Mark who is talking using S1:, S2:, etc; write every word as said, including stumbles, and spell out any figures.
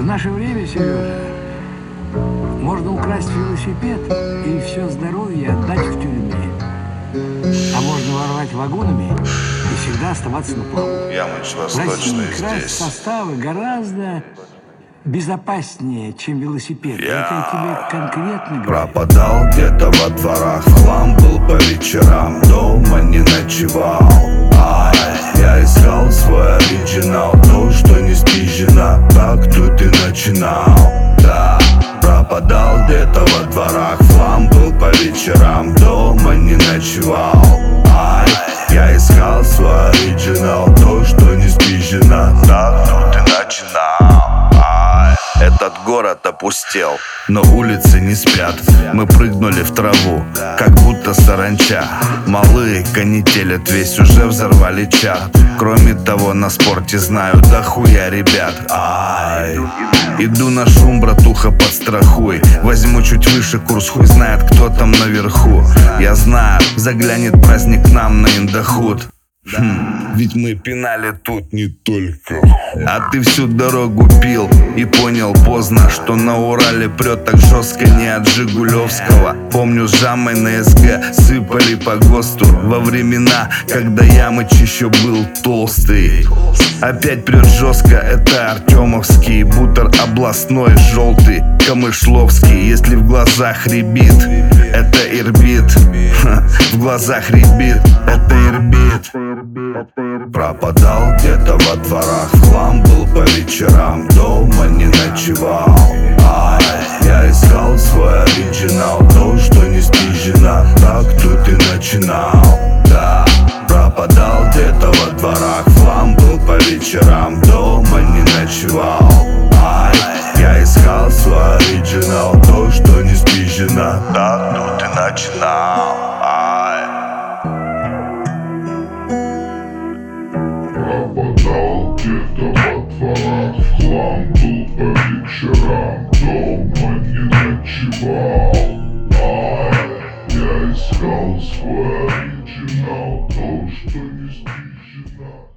S1: наше время, Сережа, можно украсть велосипед и все здоровье отдать в тюрьме. А можно ворвать вагонами и всегда оставаться на плаву.
S2: Ямыч
S1: В России
S2: Восточный
S1: красть
S2: здесь.
S1: составы гораздо безопаснее, чем велосипед.
S2: Я...
S1: Это я тебе конкретно говорю.
S3: Пропадал где-то во дворах, в хлам был по вечерам, дома не ночевал. Ай, я искал свой оригинал, то, что не стижено, так тут и начинал. Да, пропадал где-то во дворах, в хлам был по вечерам, дома не ночевал. Ай, я искал свой оригинал, то, что не стижено, так тут и начинал. Этот город опустел, но улицы не спят. Мы прыгнули в траву, как будто саранча. Малые канителят весь, уже взорвали чат. Кроме того, на спорте знаю дохуя ребят. Ай, иду на шум, братуха, подстрахуй. Возьму чуть выше курс, хуй знает, кто там наверху. Я знаю, заглянет праздник к нам на Индохуд. Хм, ведь мы пинали тут не только. А ты всю дорогу пил и понял поздно, что на Урале прет так жестко не от Жигулевского. Помню, с Жамой на СГ сыпали по ГОСТу во времена, когда Ямыч еще был толстый. Опять прет жестко, это Артемовский, бутер областной, желтый, Камышловский. Если в глазах рябит, это Ирбит. Ха, в глазах рябит, это Ирбит. Пропадал где-то во дворах, в хлам был по вечерам, дома не ночевал. Ай, я искал свой оригинал, то, что не стижено, так тут и начинал. Да, пропадал где-то во дворах, в хлам был по вечерам, дома не ночевал. Ай, я искал свой оригинал, то, что не стижено, так тут и начинал. Ай.
S4: Пропадал где-то во дворах, в хлам был по вечерам, дома не ночевал. Ай, я искал свой оригинал, то, что не стижено.